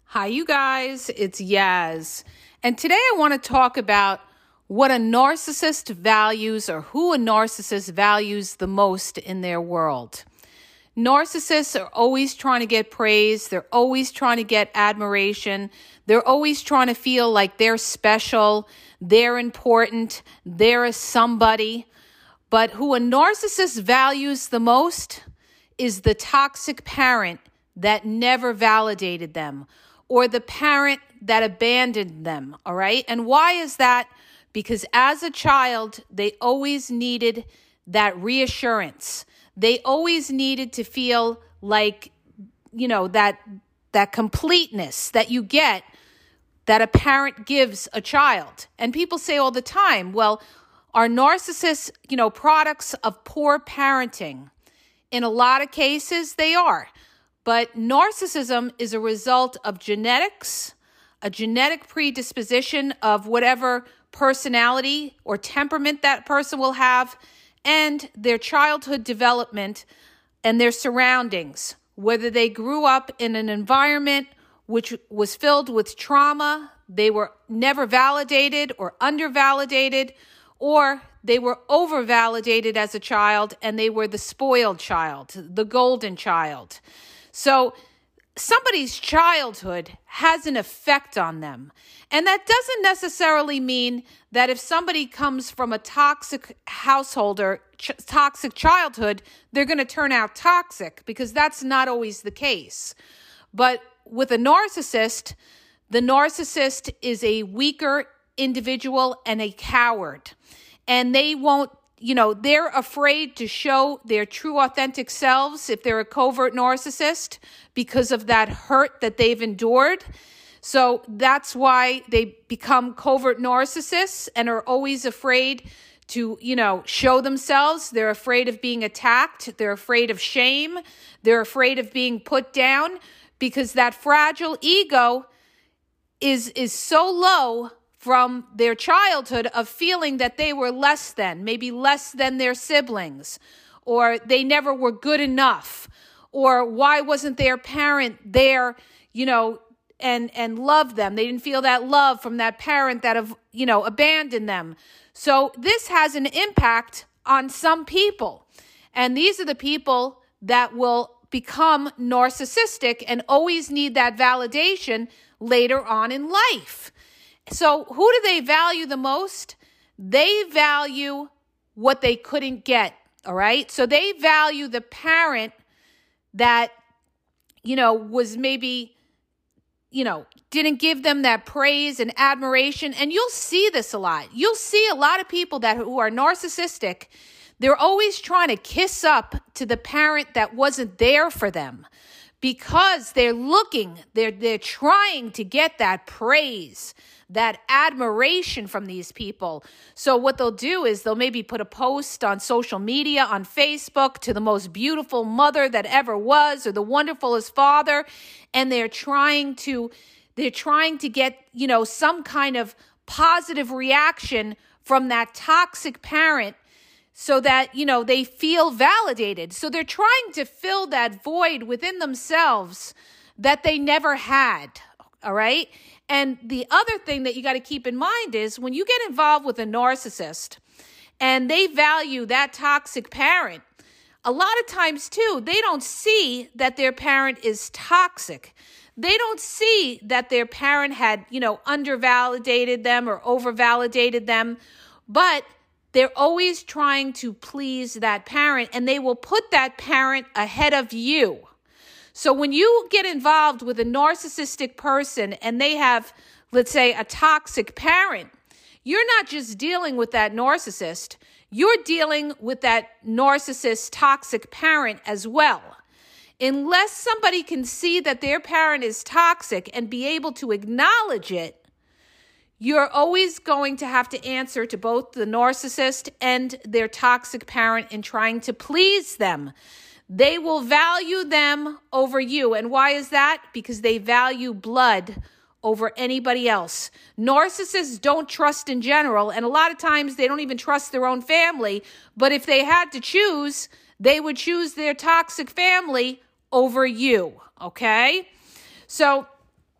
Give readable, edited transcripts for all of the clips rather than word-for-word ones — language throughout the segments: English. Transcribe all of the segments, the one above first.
Hi, you guys. It's Yaz. And today I want to talk about what a narcissist values or who a narcissist values the most in their world. Narcissists are always trying to get praise. They're always trying to get admiration. They're always trying to feel like they're special, they're important, they're a somebody. But who a narcissist values the most is the toxic parent that never validated them, or the parent that abandoned them, all right? And why is that? Because as a child, they always needed that reassurance. They always needed to feel like, that completeness that you get that a parent gives a child. And people say all the time, well, are narcissists, products of poor parenting? In a lot of cases, they are. But narcissism is a result of genetics, a genetic predisposition of whatever personality or temperament that person will have, and their childhood development and their surroundings, whether they grew up in an environment which was filled with trauma, they were never validated or undervalidated, or they were overvalidated as a child and they were the spoiled child, the golden child. So somebody's childhood has an effect on them. And that doesn't necessarily mean that if somebody comes from a toxic household or toxic childhood, they're going to turn out toxic, because that's not always the case. But with a narcissist, the narcissist is a weaker individual and a coward. And they won't, they're afraid to show their true authentic selves if they're a covert narcissist because of that hurt that they've endured. So that's why they become covert narcissists and are always afraid to, show themselves. They're afraid of being attacked. They're afraid of shame. They're afraid of being put down because that fragile ego is so low from their childhood of feeling that they were less than, maybe less than their siblings, or they never were good enough, or why wasn't their parent there, and loved them. They didn't feel that love from that parent that abandoned them. So this has an impact on some people. And these are the people that will become narcissistic and always need that validation later on in life. So who do they value the most? They value what they couldn't get, all right? So they value the parent that, was maybe, didn't give them that praise and admiration. And you'll see this a lot. You'll see a lot of people who are narcissistic. They're always trying to kiss up to the parent that wasn't there for them, because they're trying to get that praise, that admiration from these people. So what they'll do is they'll maybe put a post on social media, on Facebook, to the most beautiful mother that ever was, or the wonderfulest father, and they're trying to get, some kind of positive reaction from that toxic parent, so that, they feel validated. So they're trying to fill that void within themselves that they never had, all right? And the other thing that you got to keep in mind is when you get involved with a narcissist and they value that toxic parent, a lot of times too, they don't see that their parent is toxic. They don't see that their parent had, undervalidated them or overvalidated them, but they're always trying to please that parent, and they will put that parent ahead of you. So when you get involved with a narcissistic person and they have, let's say, a toxic parent, you're not just dealing with that narcissist, you're dealing with that narcissist toxic parent as well. Unless somebody can see that their parent is toxic and be able to acknowledge it, you're always going to have to answer to both the narcissist and their toxic parent in trying to please them. They will value them over you. And why is that? Because they value blood over anybody else. Narcissists don't trust in general, and a lot of times they don't even trust their own family. But if they had to choose, they would choose their toxic family over you, okay? So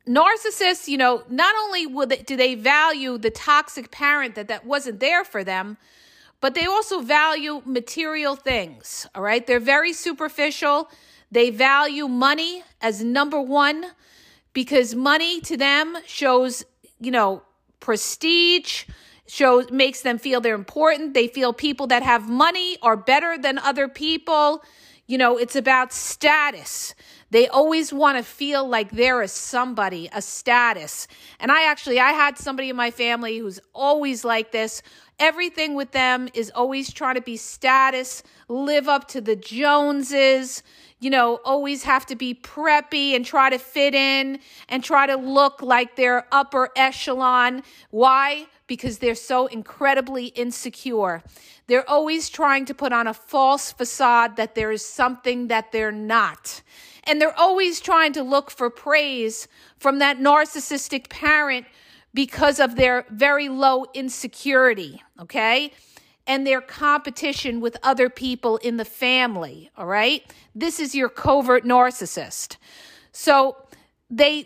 narcissists, not only do they value the toxic parent that wasn't there for them, but they also value material things, all right? They're very superficial. They value money as number one because money to them shows, prestige, makes them feel they're important. They feel people that have money are better than other people. It's about status. They always want to feel like they're a somebody, a status. And I had somebody in my family who's always like this. Everything with them is always trying to be status, live up to the Joneses, always have to be preppy and try to fit in and try to look like they're upper echelon. Why? Because they're so incredibly insecure. They're always trying to put on a false facade that there is something that they're not. And they're always trying to look for praise from that narcissistic parent because of their very low insecurity, okay? And their competition with other people in the family, all right? This is your covert narcissist. So they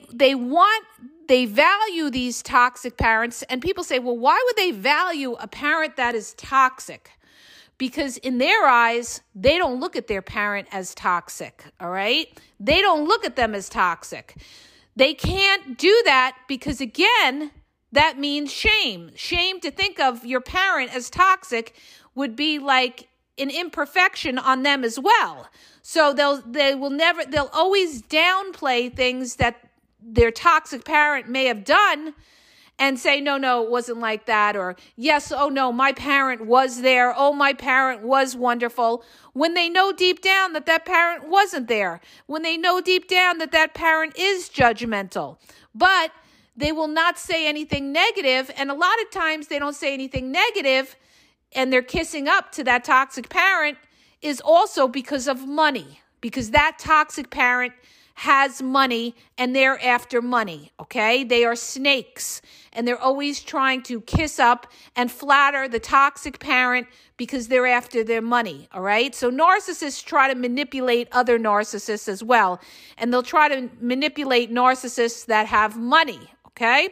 value these toxic parents, and people say, well, why would they value a parent that is toxic? Because in their eyes, they don't look at their parent as toxic, all right? They don't look at them as toxic. They can't do that because, again, that means shame. Shame to think of your parent as toxic would be like an imperfection on them as well. So they'll always downplay things that their toxic parent may have done and say, no, it wasn't like that. Or yes, oh no, my parent was there. Oh, my parent was wonderful. When they know deep down that parent wasn't there. When they know deep down that parent is judgmental. But they will not say anything negative. And a lot of times they don't say anything negative and they're kissing up to that toxic parent is also because of money. Because that toxic parent has money and they're after money, okay? They are snakes and they're always trying to kiss up and flatter the toxic parent because they're after their money, all right? So narcissists try to manipulate other narcissists as well, and they'll try to manipulate narcissists that have money, okay?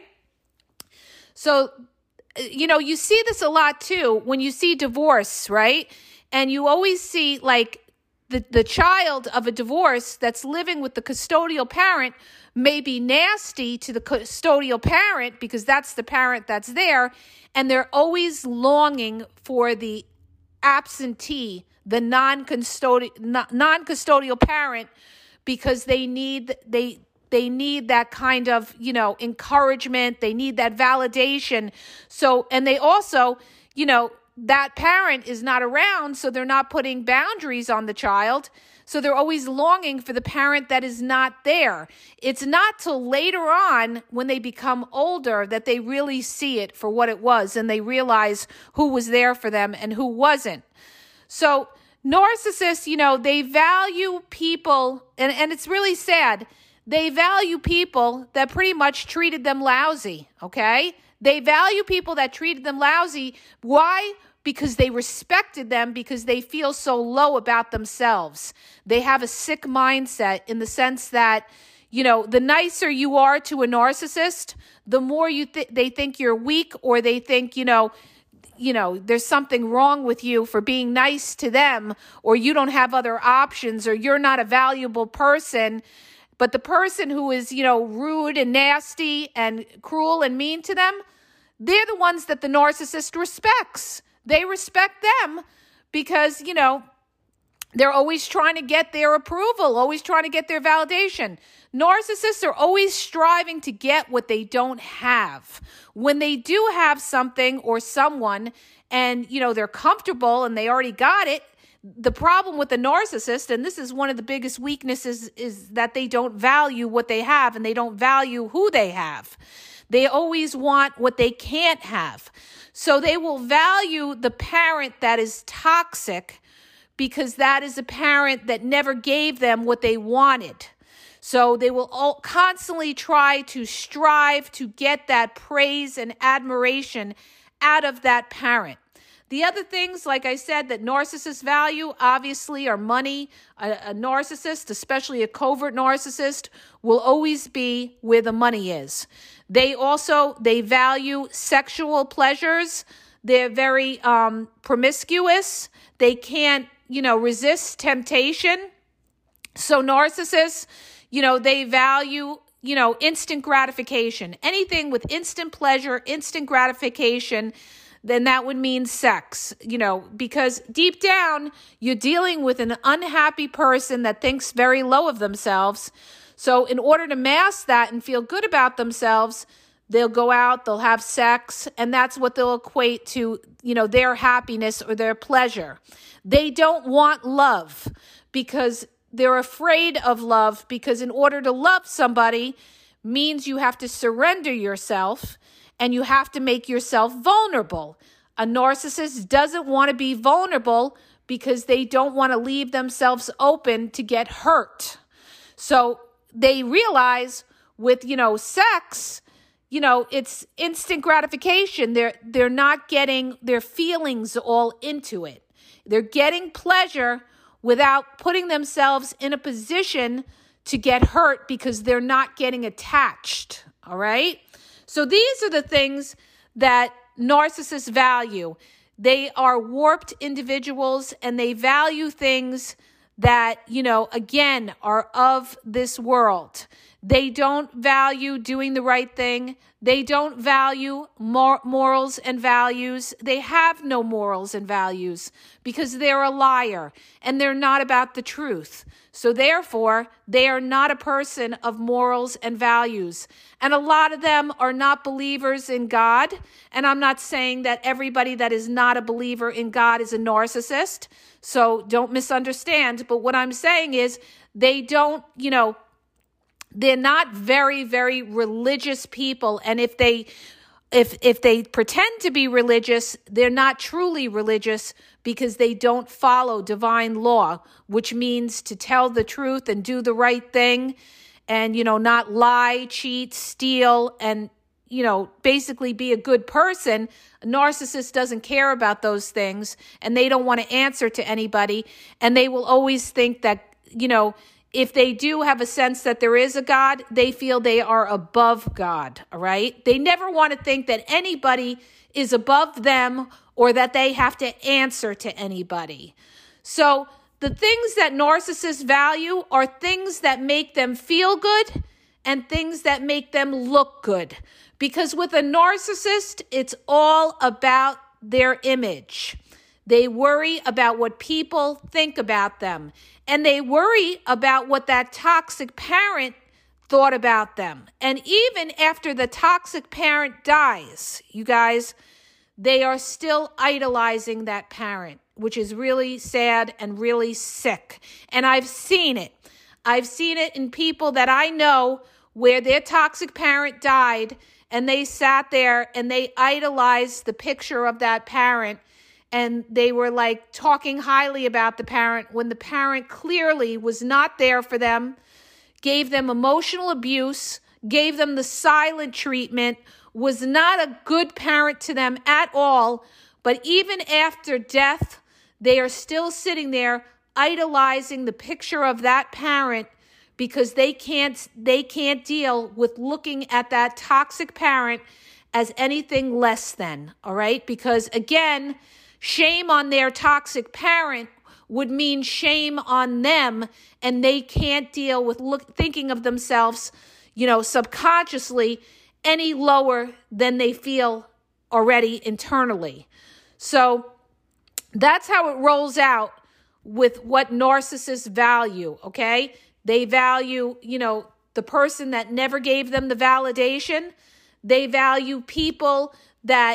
So, you see this a lot too when you see divorce, right? And you always see like the child of a divorce that's living with the custodial parent may be nasty to the custodial parent because that's the parent that's there, and they're always longing for the absentee, the non-custodial parent, because they need that kind of, encouragement. They need that validation. So, and they also, that parent is not around, so they're not putting boundaries on the child. So they're always longing for the parent that is not there. It's not till later on when they become older that they really see it for what it was and they realize who was there for them and who wasn't. So narcissists, they value people, and it's really sad. They value people that pretty much treated them lousy, okay? They value people that treated them lousy. Why? Because they respected them because they feel so low about themselves. They have a sick mindset in the sense that, the nicer you are to a narcissist, the more they think you're weak, or they think, there's something wrong with you for being nice to them, or you don't have other options, or you're not a valuable person. But the person who is, rude and nasty and cruel and mean to them, they're the ones that the narcissist respects. They respect them because, they're always trying to get their approval, always trying to get their validation. Narcissists are always striving to get what they don't have. When they do have something or someone and, they're comfortable and they already got it, the problem with the narcissist, and this is one of the biggest weaknesses, is that they don't value what they have and they don't value who they have. They always want what they can't have. So they will value the parent that is toxic because that is a parent that never gave them what they wanted. So they will constantly try to strive to get that praise and admiration out of that parent. The other things, like I said, that narcissists value, obviously, are money. A narcissist, especially a covert narcissist, will always be where the money is. They value sexual pleasures. They're very promiscuous. They can't, resist temptation. So narcissists, they value, instant gratification. Anything with instant pleasure, instant gratification, then that would mean sex, because deep down, you're dealing with an unhappy person that thinks very low of themselves. So in order to mask that and feel good about themselves, they'll go out, they'll have sex, and that's what they'll equate to, their happiness or their pleasure. They don't want love because they're afraid of love, because in order to love somebody means you have to surrender yourself and you have to make yourself vulnerable. A narcissist doesn't want to be vulnerable because they don't want to leave themselves open to get hurt. So they realize with, sex, it's instant gratification. They're not getting their feelings all into it. They're getting pleasure without putting themselves in a position to get hurt because they're not getting attached. All right? So these are the things that narcissists value. They are warped individuals, and they value things that, again, are of this world. They don't value doing the right thing. They don't value morals and values. They have no morals and values because they're a liar and they're not about the truth. So therefore, they are not a person of morals and values. And a lot of them are not believers in God. And I'm not saying that everybody that is not a believer in God is a narcissist. So don't misunderstand. But what I'm saying is they don't, they're not very, very religious people. And if they pretend to be religious, they're not truly religious because they don't follow divine law, which means to tell the truth and do the right thing and, not lie, cheat, steal, and, basically be a good person. A narcissist doesn't care about those things, and they don't want to answer to anybody. And they will always think that, if they do have a sense that there is a God, they feel they are above God, all right? They never want to think that anybody is above them or that they have to answer to anybody. So the things that narcissists value are things that make them feel good and things that make them look good. Because with a narcissist, it's all about their image. They worry about what people think about them. And they worry about what that toxic parent thought about them. And even after the toxic parent dies, you guys, they are still idolizing that parent, which is really sad and really sick. And I've seen it. I've seen it in people that I know where their toxic parent died and they sat there and they idolized the picture of that parent. And they were like talking highly about the parent when the parent clearly was not there for them, gave them emotional abuse, gave them the silent treatment, was not a good parent to them at all. But even after death, they are still sitting there idolizing the picture of that parent because they can't deal with looking at that toxic parent as anything less than, all right? Because again, shame on their toxic parent would mean shame on them, and they can't deal with thinking of themselves, subconsciously any lower than they feel already internally. So that's how it rolls out with what narcissists value, okay? They value, the person that never gave them the validation. They value people that,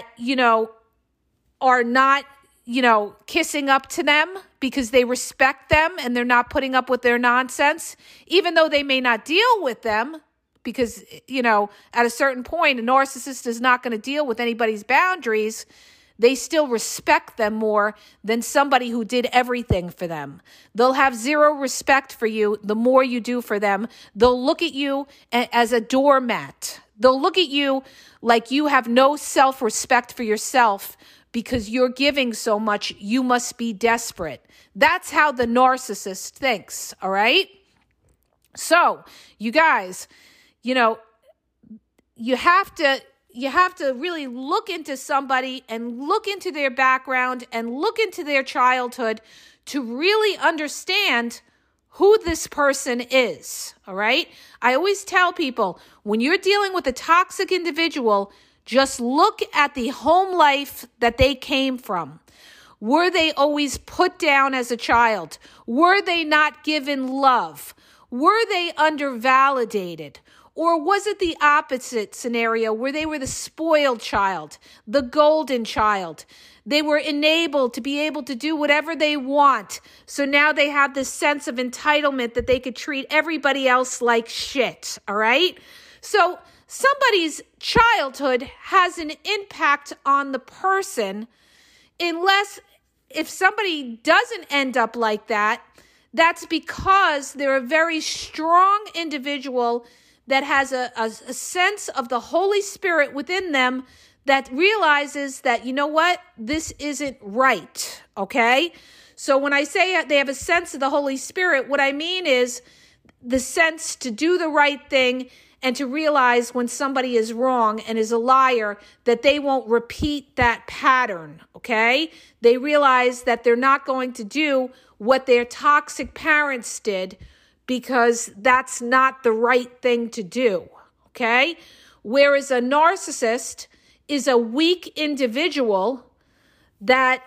are not, kissing up to them because they respect them and they're not putting up with their nonsense, even though they may not deal with them because, at a certain point, a narcissist is not going to deal with anybody's boundaries. They still respect them more than somebody who did everything for them. They'll have zero respect for you the more you do for them. They'll look at you as a doormat. They'll look at you like you have no self-respect for yourself because you're giving so much, you must be desperate. That's how the narcissist thinks, all right? So, you guys, you have to really look into somebody and look into their background and look into their childhood to really understand who this person is, all right? I always tell people, when you're dealing with a toxic individual, just look at the home life that they came from. Were they always put down as a child? Were they not given love? Were they undervalidated? Or was it the opposite scenario where they were the spoiled child, the golden child? They were enabled to be able to do whatever they want. So now they have this sense of entitlement that they could treat everybody else like shit, all right? So somebody's childhood has an impact on the person if somebody doesn't end up like that, that's because they're a very strong individual that has a sense of the Holy Spirit within them that realizes that, you know what, this isn't right, okay? So when I say they have a sense of the Holy Spirit, what I mean is the sense to do the right thing and to realize when somebody is wrong and is a liar, that they won't repeat that pattern, okay? They realize that they're not going to do what their toxic parents did because that's not the right thing to do, okay? Whereas a narcissist is a weak individual that,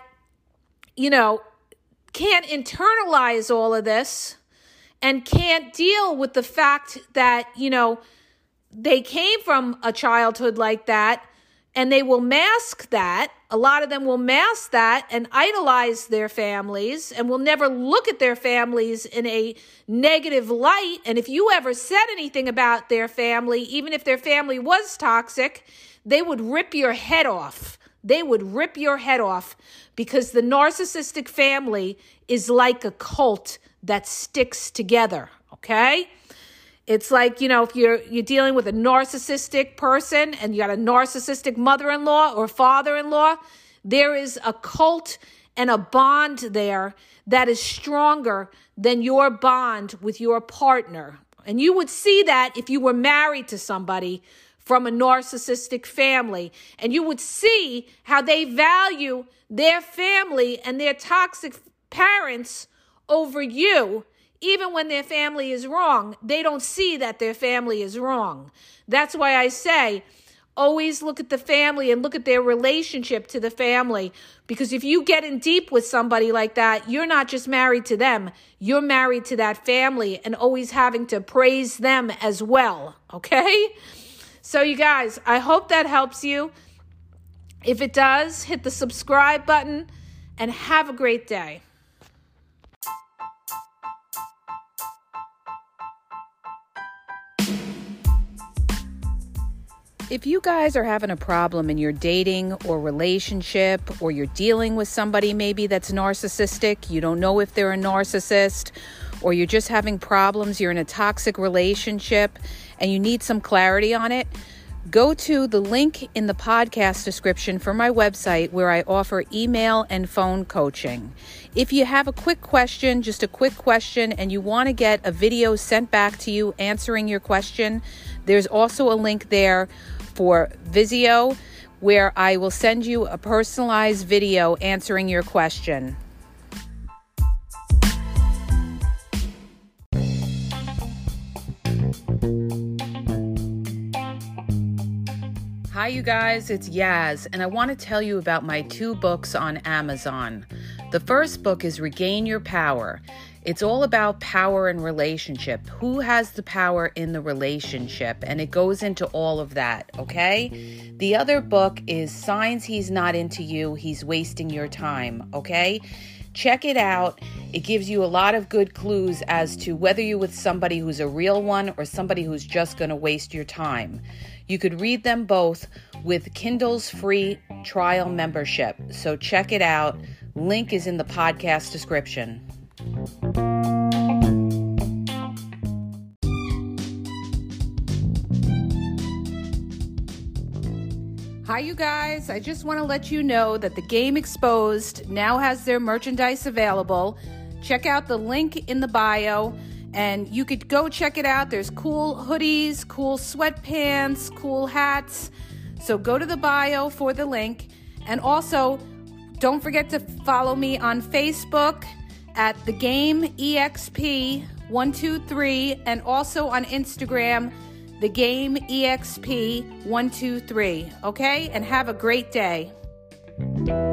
can't internalize all of this and can't deal with the fact that, they came from a childhood like that, and they will mask that. A lot of them will mask that and idolize their families and will never look at their families in a negative light. And if you ever said anything about their family, even if their family was toxic, they would rip your head off. They would rip your head off because the narcissistic family is like a cult that sticks together, okay? It's like, if you're dealing with a narcissistic person and you got a narcissistic mother-in-law or father-in-law, there is a cult and a bond there that is stronger than your bond with your partner. And you would see that if you were married to somebody from a narcissistic family, and you would see how they value their family and their toxic parents over you. Even when their family is wrong, they don't see that their family is wrong. That's why I say, always look at the family and look at their relationship to the family. Because if you get in deep with somebody like that, you're not just married to them, you're married to that family and always having to praise them as well, okay? So you guys, I hope that helps you. If it does, hit the subscribe button and have a great day. If you guys are having a problem in your dating or relationship, or you're dealing with somebody maybe that's narcissistic, you don't know if they're a narcissist, or you're just having problems, you're in a toxic relationship, and you need some clarity on it, go to the link in the podcast description for my website where I offer email and phone coaching. If you have a quick question, just a quick question, and you want to get a video sent back to you answering your question, there's also a link there for Vizio where I will send you a personalized video answering your question. Hi, you guys, it's Yaz, and I want to tell you about my 2 books on Amazon. The first book is Regain Your Power. It's all about power and relationship. Who has the power in the relationship? And it goes into all of that, okay? The other book is Signs He's Not Into You, He's Wasting Your Time, okay? Check it out. It gives you a lot of good clues as to whether you're with somebody who's a real one or somebody who's just going to waste your time. You could read them both with Kindle's free trial membership. So check it out. Link is in the podcast description. Hi, you guys. I just want to let you know that the Game Exposed now has their merchandise available. Check out the link in the bio, and you could go check it out. There's cool hoodies, cool sweatpants, cool hats. So go to the bio for the link. And also, don't forget to follow me on Facebook at The Game EXP 123, and also on Instagram, The Game EXP 123. Okay? And have a great day.